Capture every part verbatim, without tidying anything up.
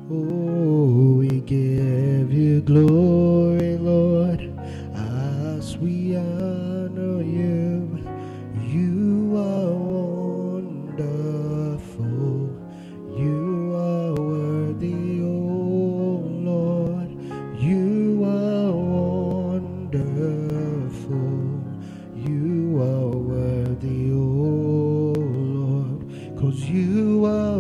Oh, we give you glory, Lord, as we honor you. You are wonderful. You are worthy, oh Lord. You are wonderful. You are worthy, oh Lord, 'cause you are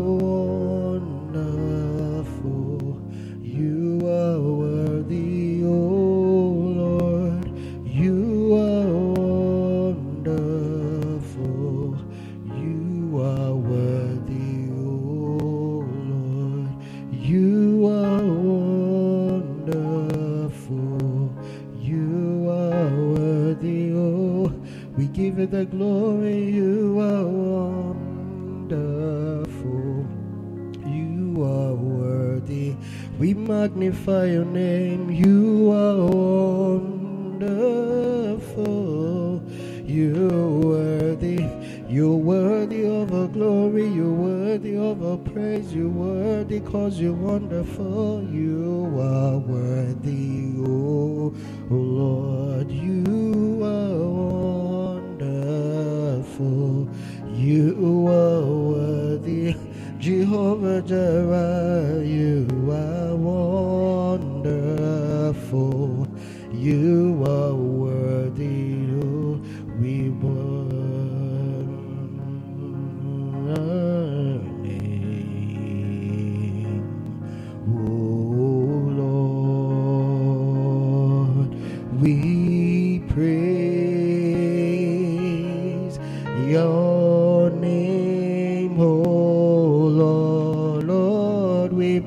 wonderful. You are worthy, oh Lord. You are wonderful. You are worthy, oh Lord. You are wonderful. You are worthy, oh. We give you the glory. You are wonderful. You are worthy. We magnify your name. You are wonderful. You're worthy. You're worthy of our glory. You're worthy of our praise. You're worthy because you're wonderful. You are worthy, oh, oh Lord. You are wonderful. You are worthy. Jehovah Jireh, you are wonderful. You are worthy, oh, we burn your name, oh Lord. We praise your name, oh Lord. Lord, we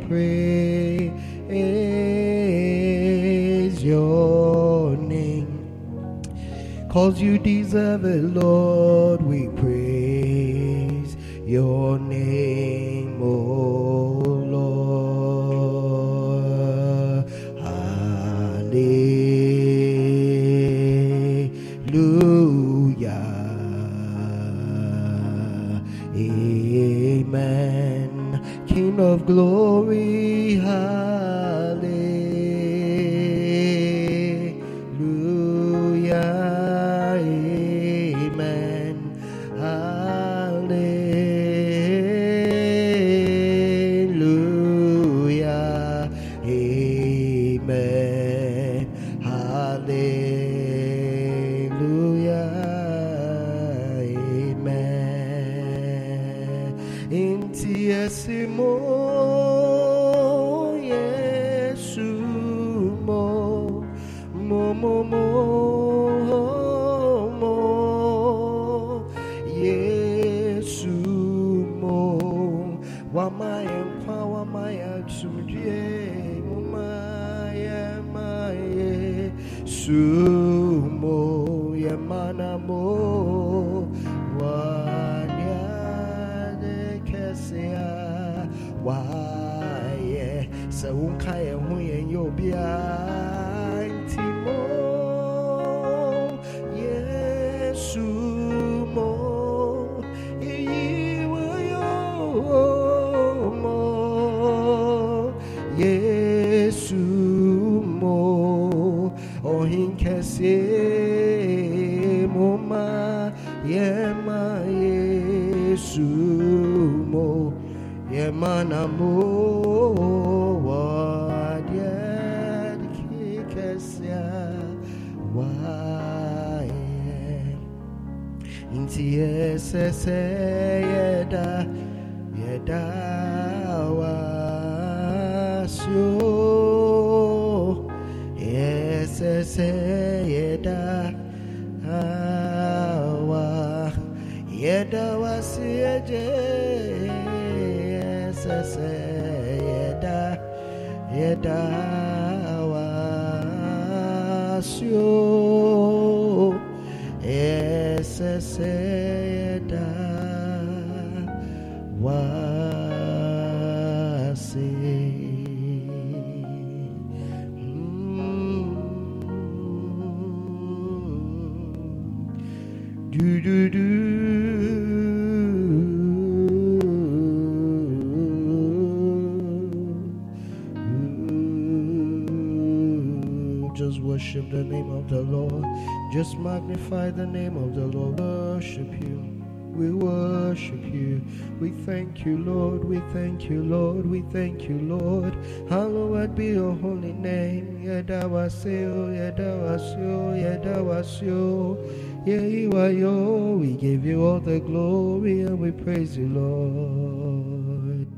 praise your name, 'cause you deserve it, Lord. We praise your name, oh Lord. Hallelujah. Amen. King of glory, hallelujah. Amen. Hallelujah. Amen. Hallelujah. Amen. Inti esimo Yesu mo mo mo mo mo Yesu mo wamaya kwa wamaya sumdie mumaya maye sumo yamana mo why so unkaya huyen yobia intimo Yesu mo iyiwo mo Yesu mo ohinkese moma yema Yesu mo Yemana mo wadia dikesya wae inti esese yeda yeda wasyo esese yeda awa yeda wasyeje yeda yeda wasyo esese yeda wasi do do do worship the name of the Lord. Just magnify the name of the Lord. Worship you. We worship you. We thank you, Lord. We thank you, Lord. We thank you, Lord. Hallowed be your holy name. Yedawasio, Yedawasio, Yedawasio. Yehiwayo. We give you all the glory and we praise you, Lord.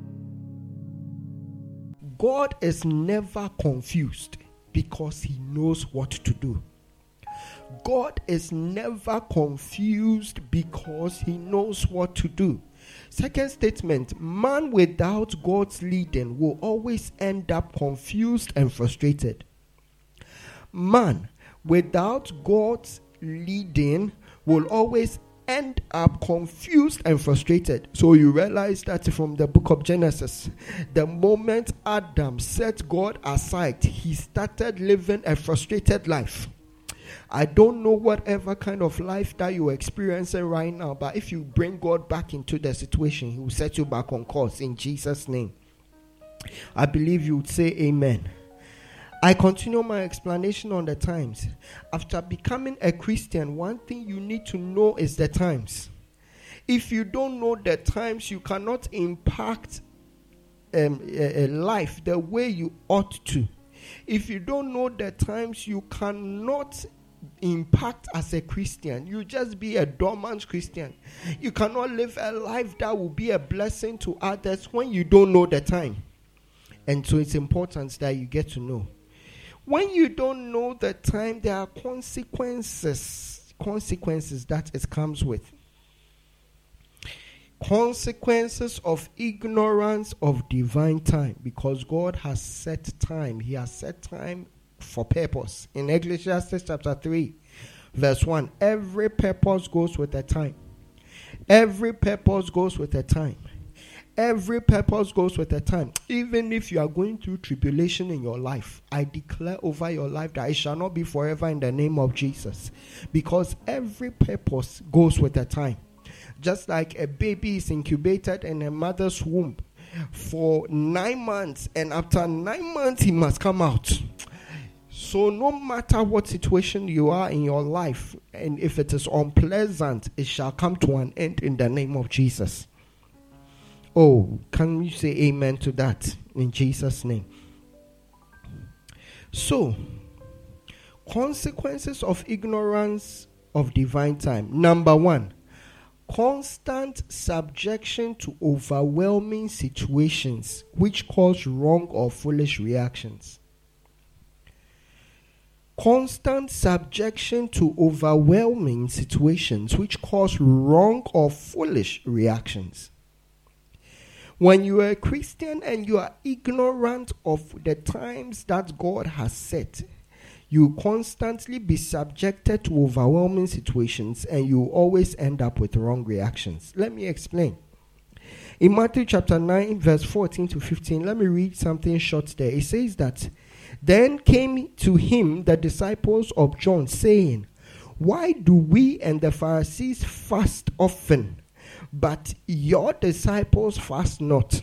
God is never confused because he knows what to do. God is never confused because he knows what to do. Second statement, man without God's leading will always end up confused and frustrated. Man without God's leading will always end up confused and frustrated. So you realize that from the book of Genesis, the moment Adam set God aside, he started living a frustrated life. I don't know whatever kind of life that you're experiencing right now, but if you bring God back into the situation, he will set you back on course in Jesus' name. I believe you would say amen. I continue my explanation on the times. After becoming a Christian, one thing you need to know is the times. If you don't know the times, you cannot impact um, a, a life the way you ought to. If you don't know the times, you cannot impact as a Christian. You just be a dormant Christian. You cannot live a life that will be a blessing to others when you don't know the time. And so it's important that you get to know. When you don't know the time, there are consequences, consequences that it comes with. Consequences of ignorance of divine time, because God has set time. He has set time for purpose. In Ecclesiastes chapter three, verse one, every purpose goes with a time. Every purpose goes with a time. Every purpose goes with a time. Even if you are going through tribulation in your life, I declare over your life that it shall not be forever in the name of Jesus. Because every purpose goes with a time. Just like a baby is incubated in a mother's womb for nine months, and after nine months he must come out. So no matter what situation you are in your life, and if it is unpleasant, it shall come to an end in the name of Jesus. Oh, can you say amen to that in Jesus' name? So, consequences of ignorance of divine time. Number one, constant subjection to overwhelming situations which cause wrong or foolish reactions. Constant subjection to overwhelming situations which cause wrong or foolish reactions. When you are a Christian and you are ignorant of the times that God has set, you constantly be subjected to overwhelming situations and you always end up with wrong reactions. Let me explain. In Matthew chapter nine, verse fourteen to fifteen, let me read something short there. It says that, then came to him the disciples of John, saying, why do we and the Pharisees fast often, but your disciples fast not?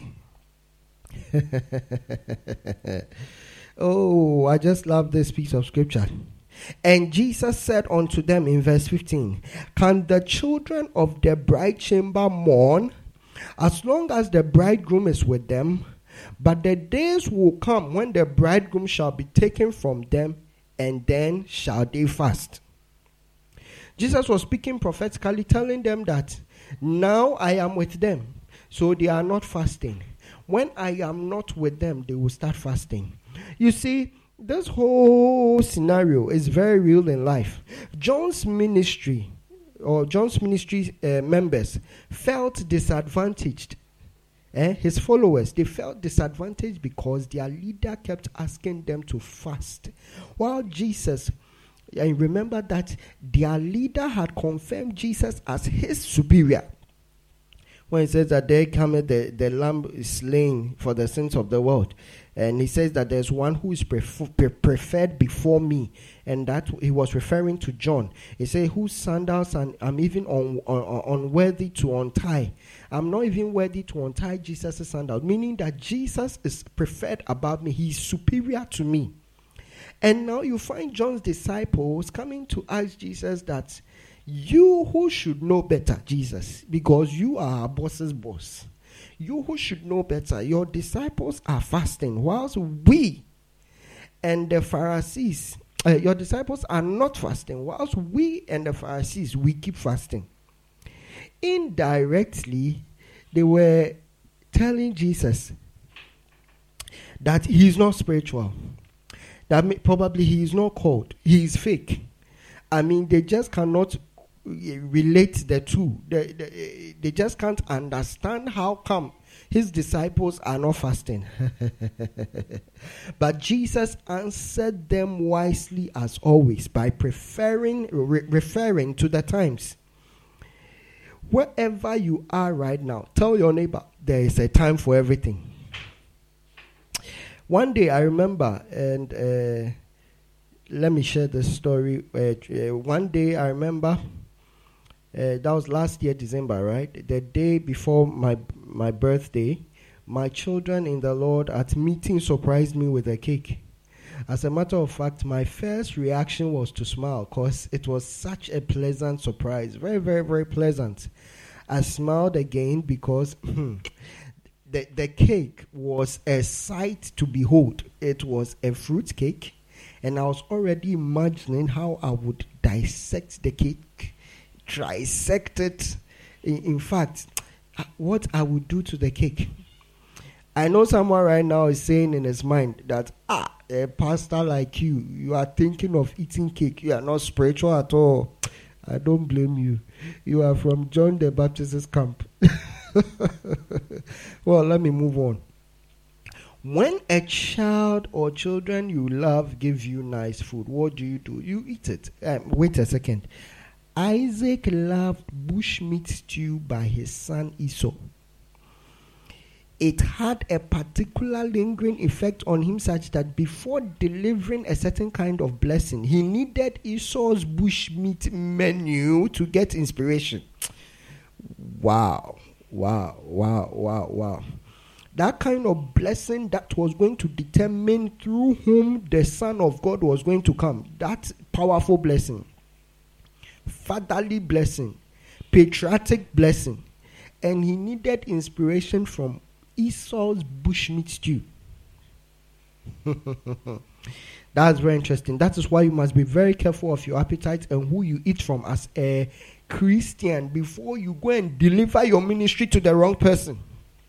Oh, I just love this piece of scripture. And Jesus said unto them in verse fifteen, can the children of the bride chamber mourn as long as the bridegroom is with them? But the days will come when the bridegroom shall be taken from them, and then shall they fast. Jesus was speaking prophetically, telling them that now I am with them, so they are not fasting. When I am not with them, they will start fasting. You see, this whole scenario is very real in life. John's ministry, or John's ministry uh, members, felt disadvantaged. Eh? His followers, they felt disadvantaged because their leader kept asking them to fast. While Jesus, and remember that their leader had confirmed Jesus as his superior. When he says that there cometh the, the lamb is slain for the sins of the world. And he says that there's one who is prefer, pre- preferred before me. And that he was referring to John. He said, whose sandals and I'm even un, un, unworthy to untie. I'm not even worthy to untie Jesus' sandals. Meaning that Jesus is preferred above me. He is superior to me. And now you find John's disciples coming to ask Jesus that, you who should know better, Jesus, because you are our boss's boss. You who should know better, your disciples are fasting, whilst we and the Pharisees, uh, your disciples are not fasting, whilst we and the Pharisees, we keep fasting. Indirectly, they were telling Jesus that he is not spiritual, that may, probably he is not called, he is fake. I mean, they just cannot relate the two. They, they, they just can't understand how come his disciples are not fasting. But Jesus answered them wisely as always by preferring, re- referring to the times. Wherever you are right now, tell your neighbor there is a time for everything. One day I remember, and uh, let me share the story. Uh, uh, one day I remember, uh, that was last year, December, right? The day before my my birthday, my children in the Lord at meeting surprised me with a cake. As a matter of fact, my first reaction was to smile because it was such a pleasant surprise. Very, very, very pleasant. I smiled again because the, the cake was a sight to behold. It was a fruit cake, and I was already imagining how I would dissect the cake, trisect it. In, in fact, what I would do to the cake. I know someone right now is saying in his mind that, ah, a pastor like you, you are thinking of eating cake. You are not spiritual at all. I don't blame you. You are from John the Baptist's camp. Well, let me move on. When a child or children you love give you nice food, what do you do? You eat it. Um, wait a second. Isaac loved bushmeat stew by his son Esau. It had a particular lingering effect on him such that before delivering a certain kind of blessing, he needed Esau's bushmeat menu to get inspiration. Wow, wow, wow, wow, wow. That kind of blessing that was going to determine through whom the Son of God was going to come. That powerful blessing. Fatherly blessing. Patriotic blessing. And he needed inspiration from Esau's bushmeat stew. That's very interesting. That is why you must be very careful of your appetite and who you eat from as a Christian before you go and deliver your ministry to the wrong person.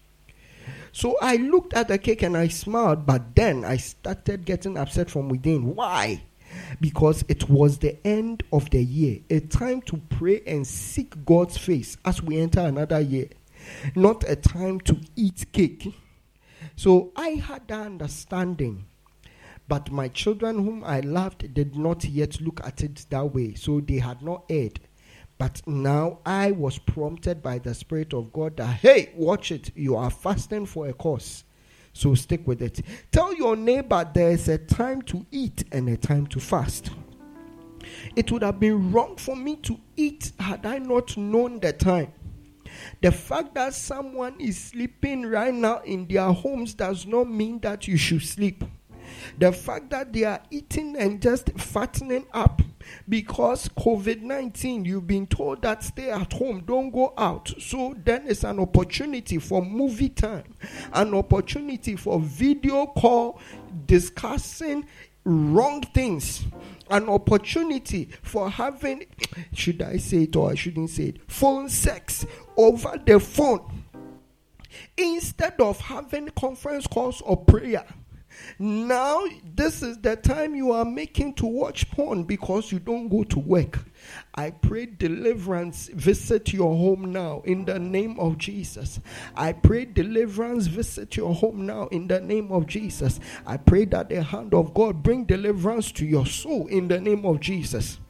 So I looked at the cake and I smiled, but then I started getting upset from within. Why? Because it was the end of the year, a time to pray and seek God's face as we enter another year. Not a time to eat cake. So I had that understanding. But my children whom I loved did not yet look at it that way. So they had not erred. But now I was prompted by the Spirit of God that, hey, watch it. You are fasting for a cause. So stick with it. Tell your neighbor there is a time to eat and a time to fast. It would have been wrong for me to eat had I not known the time. The fact that someone is sleeping right now in their homes does not mean that you should sleep. The fact that they are eating and just fattening up because covid nineteen, you've been told that stay at home, don't go out. So then it's an opportunity for movie time, an opportunity for video call discussing wrong things, an opportunity for having, should I say it or I shouldn't say it, phone sex over the phone instead of having conference calls or prayer. Now, this is the time you are making to watch porn because you don't go to work. I pray deliverance visit your home now in the name of Jesus. I pray deliverance visit your home now in the name of Jesus. I pray that the hand of God bring deliverance to your soul in the name of Jesus.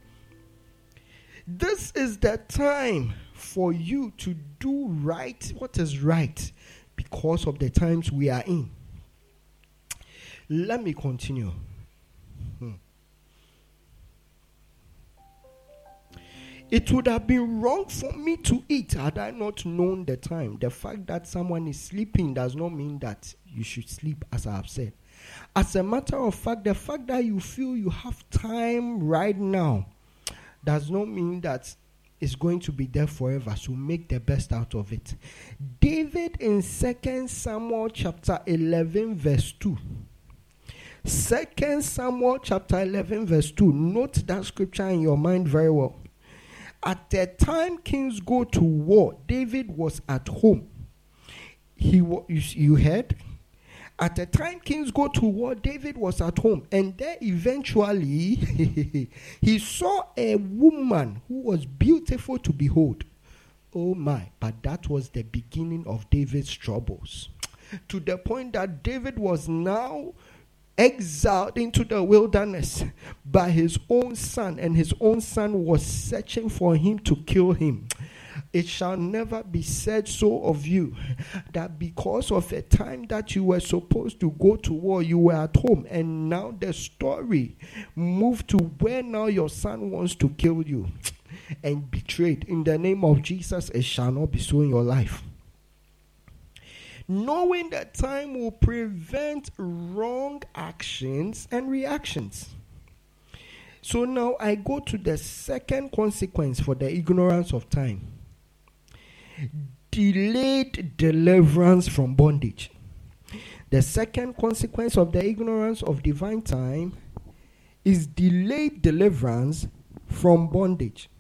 This is the time for you to do right what is right because of the times we are in. Let me continue. Hmm. It would have been wrong for me to eat had I not known the time. The fact that someone is sleeping does not mean that you should sleep, as I have said. As a matter of fact, the fact that you feel you have time right now does not mean that it's going to be there forever. So make the best out of it. David in Second Samuel chapter eleven verse two. Second Samuel chapter eleven verse two. Note that scripture in your mind very well. At the time kings go to war, David was at home. He was, you, you heard? At the time kings go to war, David was at home. And then eventually, he saw a woman who was beautiful to behold. Oh my, but that was the beginning of David's troubles. To the point that David was now exiled into the wilderness by his own son, and his own son was searching for him to kill him. It shall never be said so of you, that because of a time that you were supposed to go to war, you were at home, and now the story moved to where now your son wants to kill you and betrayed. In the name of Jesus, it shall not be so in your life. Knowing that time will prevent wrong actions and reactions. So now I go to the second consequence for the ignorance of time. Delayed deliverance from bondage. The second consequence of the ignorance of divine time is delayed deliverance from bondage.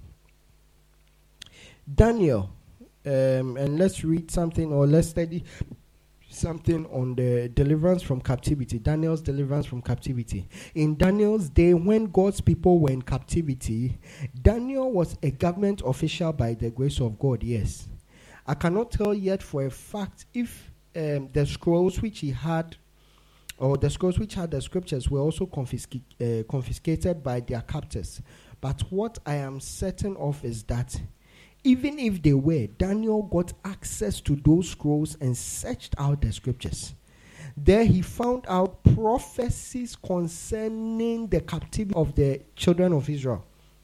Daniel, um, and let's read something or let's study something on the deliverance from captivity. Daniel's deliverance from captivity. In Daniel's day, when God's people were in captivity, Daniel was a government official by the grace of God, yes. I cannot tell yet for a fact if um, the scrolls which he had, or the scrolls which had the scriptures, were also confisc- uh, confiscated by their captors. But what I am certain of is that even if they were, Daniel got access to those scrolls and searched out the scriptures. There he found out prophecies concerning the captivity of the children of Israel.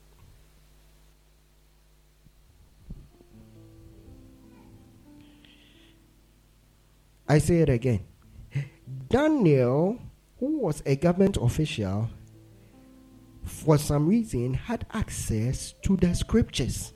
I say it again. Daniel, who was a government official, for some reason had access to the scriptures.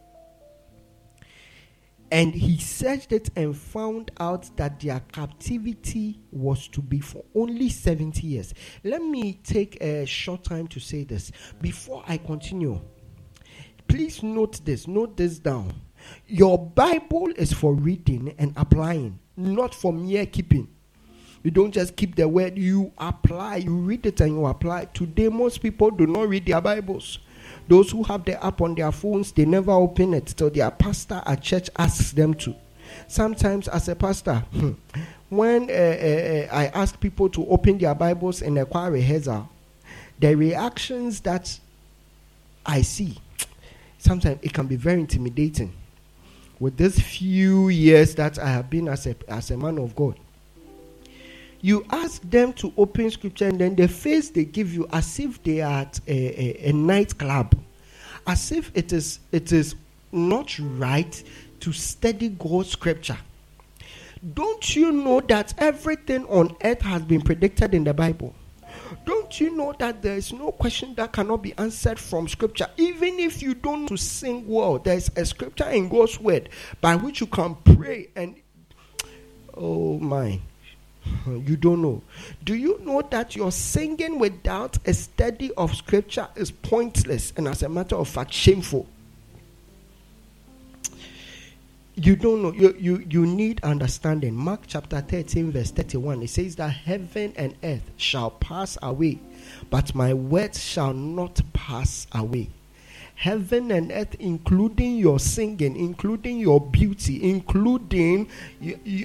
And he searched it and found out that their captivity was to be for only seventy years. Let me take a short time to say this. Before I continue, please note this, note this down. Your Bible is for reading and applying, not for mere keeping. You don't just keep the word, you apply, you read it and you apply. Today, most people do not read their Bibles. Those who have the app on their phones, they never open it till their pastor at church asks them to. Sometimes as a pastor, when uh, uh, I ask people to open their Bibles in a choir rehearsal, the reactions that I see, sometimes it can be very intimidating. With these few years that I have been as a, as a man of God, you ask them to open scripture and then the face they give you as if they are at a, a, a nightclub. As if it is it is not right to study God's scripture. Don't you know that everything on earth has been predicted in the Bible? Don't you know that there is no question that cannot be answered from scripture? Even if you don't know to sing well, there is a scripture in God's word by which you can pray and, oh my, you don't know. Do you know that your singing without a study of scripture is pointless and, as a matter of fact, shameful? You don't know. You, you, you need understanding. Mark chapter thirteen verse thirty-one. It says that heaven and earth shall pass away, but my words shall not pass away. Heaven and earth, including your singing, including your beauty, including you, you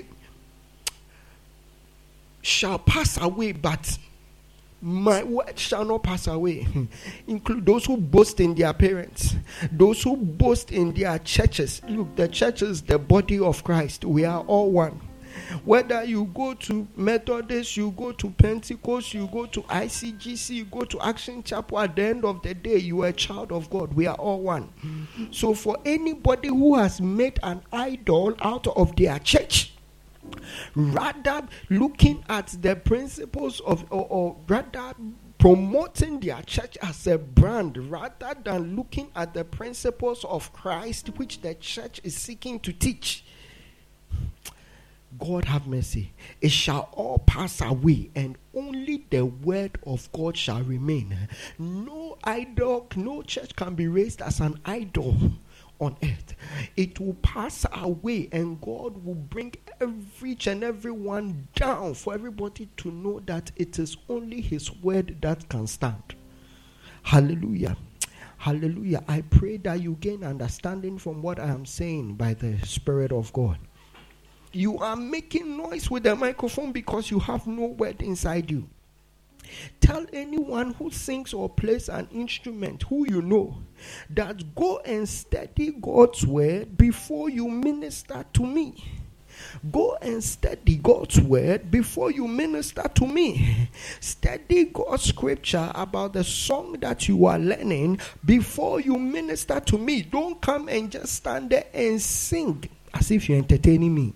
shall pass away, but my word shall not pass away. Include those who boast in their parents, those who boast in their churches. Look, the church is the body of Christ. We are all one. Whether you go to Methodist, you go to Pentecost, you go to I C G C, you go to Action Chapel, at the end of the day, you are a child of God. We are all one. So for anybody who has made an idol out of their church, rather looking at the principles of, or, or rather promoting their church as a brand, rather than looking at the principles of Christ which the church is seeking to teach. God have mercy. It shall all pass away, and only the word of God shall remain. No idol, no church can be raised as an idol on earth. It will pass away, and God will bring every each and every one down for everybody to know that it is only his word that can stand. Hallelujah. Hallelujah. I pray that you gain understanding from what I am saying by the Spirit of God. You are making noise with the microphone because you have no word inside you. Tell anyone who sings or plays an instrument who you know that go and study God's word before you minister to me. Go and study God's word before you minister to me. Study God's scripture about the song that you are learning before you minister to me. Don't come and just stand there and sing as if you're entertaining me.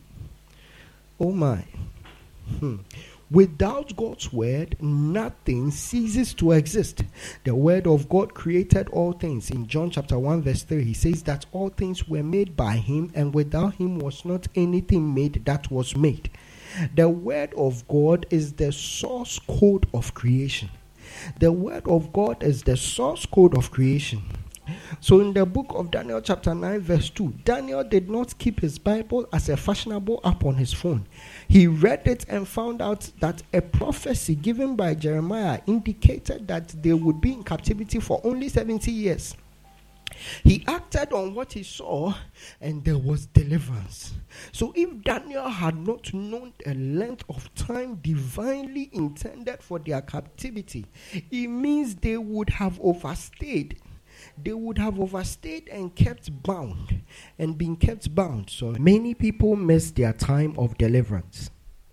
Oh my. Hmm. Without God's word, nothing ceases to exist. The word of God created all things. In John chapter one verse three, he says that all things were made by him, and without him was not anything made that was made. The word of God is the source code of creation. The word of God is the source code of creation. So in the book of Daniel chapter nine verse two, Daniel did not keep his Bible as a fashionable app on his phone. He read it and found out that a prophecy given by Jeremiah indicated that they would be in captivity for only seventy years. He acted on what he saw, and there was deliverance. So if Daniel had not known the length of time divinely intended for their captivity, it means they would have overstayed. They would have overstayed and kept bound and been kept bound. So many people miss their time of deliverance.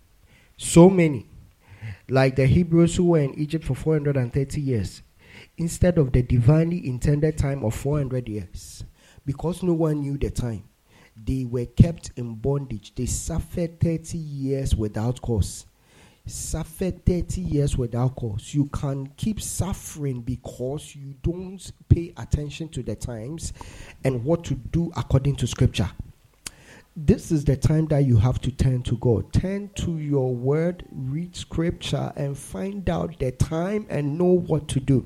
So many. Like the Hebrews who were in Egypt for four hundred thirty years. Instead of the divinely intended time of four hundred years. Because no one knew the time. They were kept in bondage. They suffered thirty years without cause. Suffered thirty years without cause. You can keep suffering because you don't pay attention to the times and what to do according to scripture. This is the time that you have to turn to God. Turn to your word, read scripture, and find out the time and know what to do.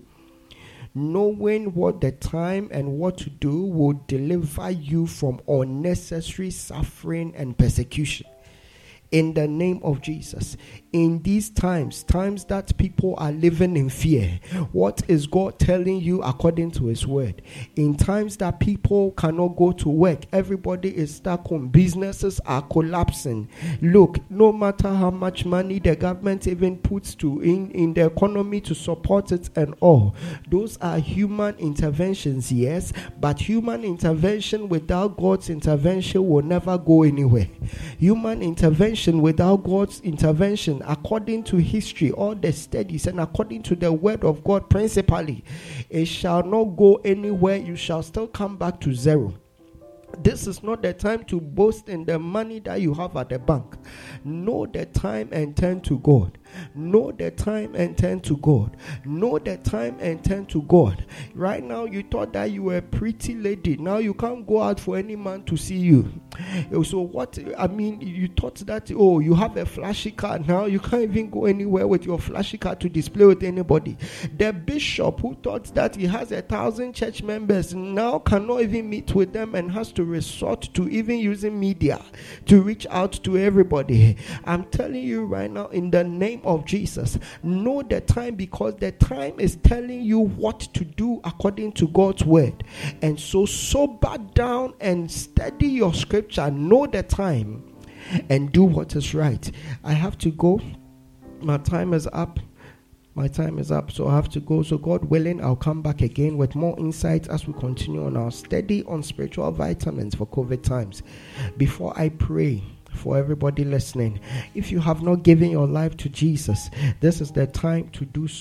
Knowing what the time and what to do will deliver you from unnecessary suffering and persecution. In the name of Jesus. In these times, times that people are living in fear, what is God telling you according to his word? In times that people cannot go to work, everybody is stuck home, businesses are collapsing. Look, no matter how much money the government even puts to in, in the economy to support it and all, those are human interventions, yes, but human intervention without God's intervention will never go anywhere. Human intervention without God's intervention, according to history, all the studies, and according to the word of God principally, it shall not go anywhere. You shall still come back to zero. This is not the time to boast in the money that you have at the bank. Know the time and turn to God. Know the time and turn to God. Know the time and turn to God. Right now, you thought that you were a pretty lady. Now you can't go out for any man to see you. So what, I mean, you thought that, oh, you have a flashy car. Now you can't even go anywhere with your flashy car to display with anybody. The bishop who thought that he has a thousand church members now cannot even meet with them and has to resort to even using media to reach out to everybody. I'm telling you right now, in the name of Jesus, know the time, because the time is telling you what to do according to God's word. And so sober down and study your scripture. Know the time and do what is right. I have to go. My time is up. My time is up, so I have to go. So God willing, I'll come back again with more insights as we continue on our study on spiritual vitamins for COVID times. Before I pray for everybody listening, if you have not given your life to Jesus, this is the time to do so.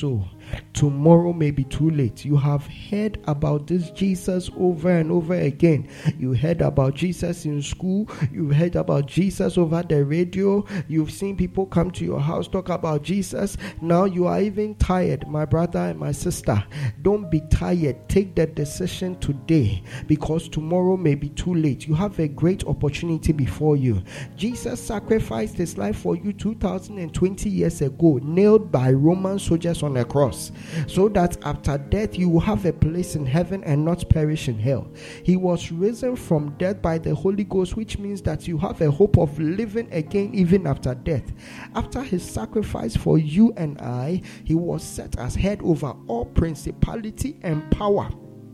Tomorrow may be too late. You have heard about this Jesus over and over again. You heard about Jesus in school. You heard about Jesus over the radio. You've seen people come to your house talk about Jesus. Now you are even tired, my brother and my sister. Don't be tired. Take the decision today, because tomorrow may be too late. You have a great opportunity before you. Jesus sacrificed his life for you two thousand twenty years ago, nailed by Roman soldiers on a cross, so that after death you will have a place in heaven and not perish in hell. He was risen from death by the Holy Ghost, which means that you have a hope of living again even after death. After his sacrifice for you and I, he was set as head over all principality and power.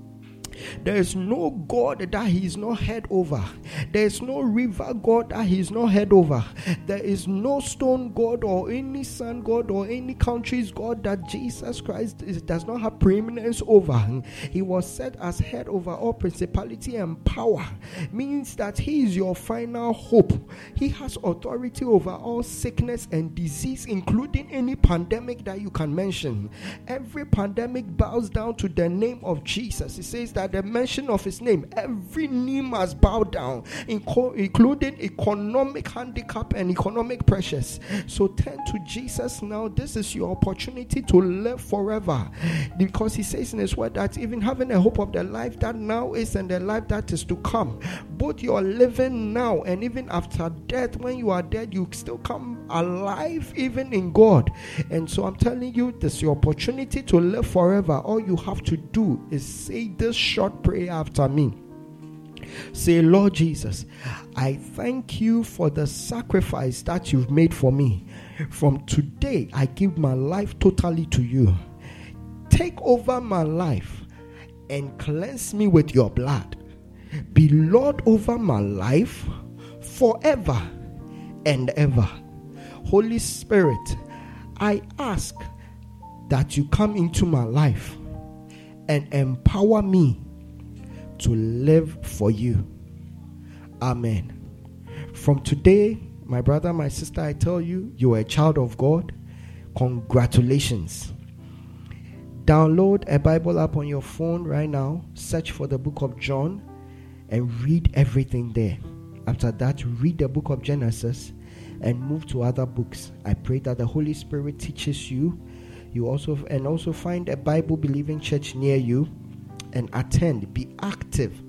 There is no God that he is not head over. There is no river God that he is not head over. There is no stone God or any sun God or any country's God that Jesus Christ is, does not have preeminence over. He was set as head over all principality and power. Means that he is your final hope. He has authority over all sickness and disease, including any pandemic that you can mention. Every pandemic bows down to the name of Jesus. He says that the mention of his name, every knee must bow down, including economic handicap and economic pressures. So turn to Jesus now. This is your opportunity to live forever, because he says in his word that even having a hope of the life that now is and the life that is to come, both you are living now and even after death, when you are dead, you still come alive even in God. And so I'm telling you, this is your opportunity to live forever. All you have to do is say this short prayer after me. Say, Lord Jesus, I thank you for the sacrifice that you've made for me. From today, I give my life totally to you. Take over my life and cleanse me with your blood. Be Lord over my life forever and ever. Holy Spirit, I ask that you come into my life and empower me to live for you. Amen. From today, my brother, my sister, I tell you, you are a child of God. Congratulations. Download a Bible app on your phone right now. Search for the book of John and read everything there. After that, read the book of Genesis and move to other books. I pray that the Holy Spirit teaches you. You also and also find a Bible believing church near you and attend. Be active.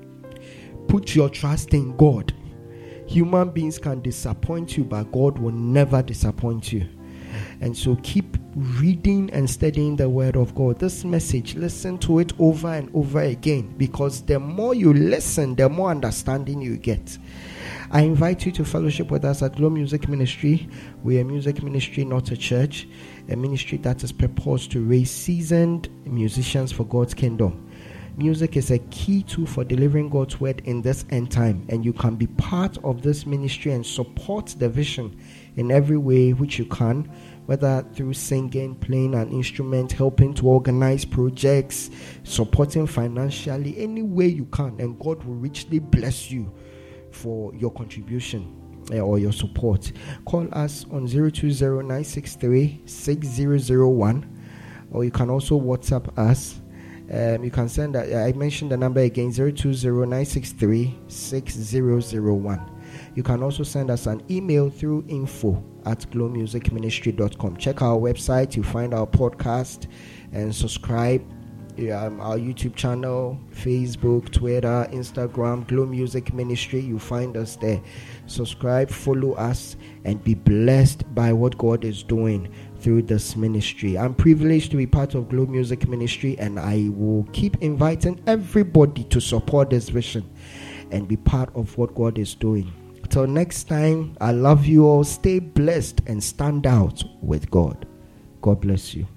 Put your trust in God. Human beings can disappoint you, but God will never disappoint you. And so keep reading and studying the word of God. This message, listen to it over and over again, because the more you listen, the more understanding you get. I invite you to fellowship with us at Glow Music Ministry. We are a music ministry, not a church. A ministry that is purposed to raise seasoned musicians for God's kingdom. Music is a key tool for delivering God's word in this end time, and you can be part of this ministry and support the vision in every way which you can, whether through singing, playing an instrument, helping to organize projects, supporting financially, any way you can, and God will richly bless you for your contribution uh, or your support. Call us on zero two zero nine six three six zero zero one, or you can also WhatsApp us. Um, you can send that. I mentioned the number again, zero two zero nine six three six zero zero one. You can also send us an email through info at glow music ministry dot com. Check our website. You find our podcast and subscribe. Um, our YouTube channel, Facebook, Twitter, Instagram, Glow Music Ministry. You find us there. Subscribe, follow us, and be blessed by what God is doing through this ministry. I'm privileged to be part of Glow Music Ministry, and I will keep inviting everybody to support this vision and be part of what God is doing. Till next time, I love you all. Stay blessed and stand out with God. God bless you.